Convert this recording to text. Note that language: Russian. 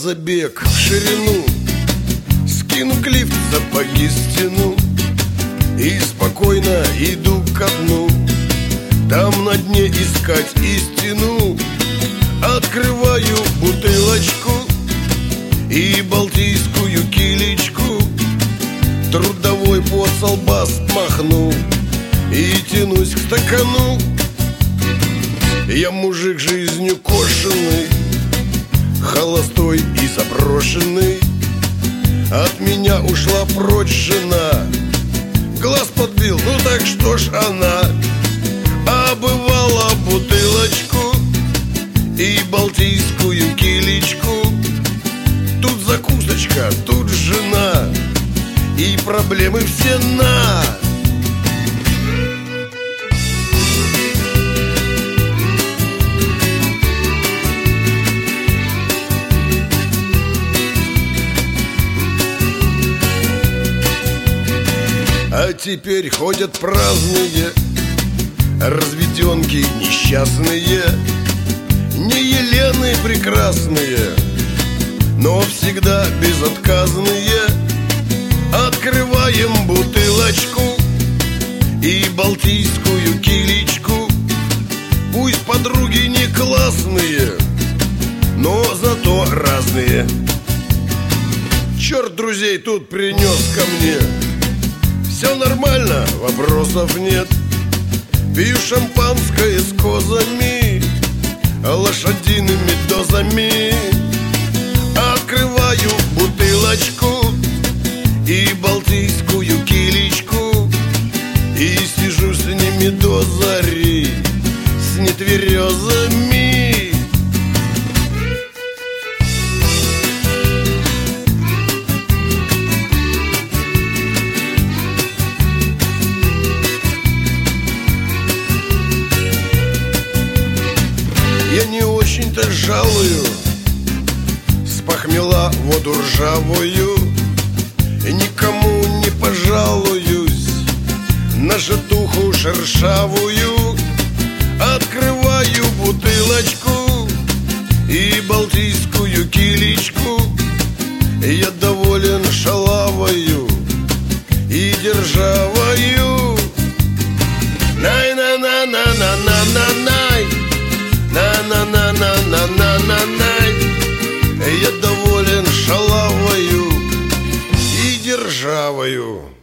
забег в ширину, скину клифт, сапоги стяну и спокойно иду ко дну. Там на дне искать истину. Открываю бутылочку и балтийскую килечку. Трудовой пот со лба смахну и тянусь к стакану. Я мужик жизнью кошенный, холостой и заброшенный. От меня ушла прочь жена, глаз подбил, ну так что ж она. Обывала бутылочку и балтийскую килечку. Тут закусочка, тут жена, и проблемы все на. А теперь ходят праздные разведенки несчастные, не Елены прекрасные, но всегда безотказные. Открываем бутылочку и балтийскую килечку. Пусть подруги не классные, но зато разные. Черт друзей тут принес ко мне. Все нормально, вопросов нет. Пью шампанское с козами, лошадиными дозами. Открываю бутылочку и балтийскую килечку и сижу с ними до зари, с нетверезами. Я не очень-то жалую с похмела воду ржавую, никому не пожалуюсь на житуху шершавую. Открываю бутылочку и балтийскую килечку. Я доволен шалавою и державою. Най-на-на-на-на-на-на-най, на-на-на-на-на-на-най. Я доволен шалавою и державою.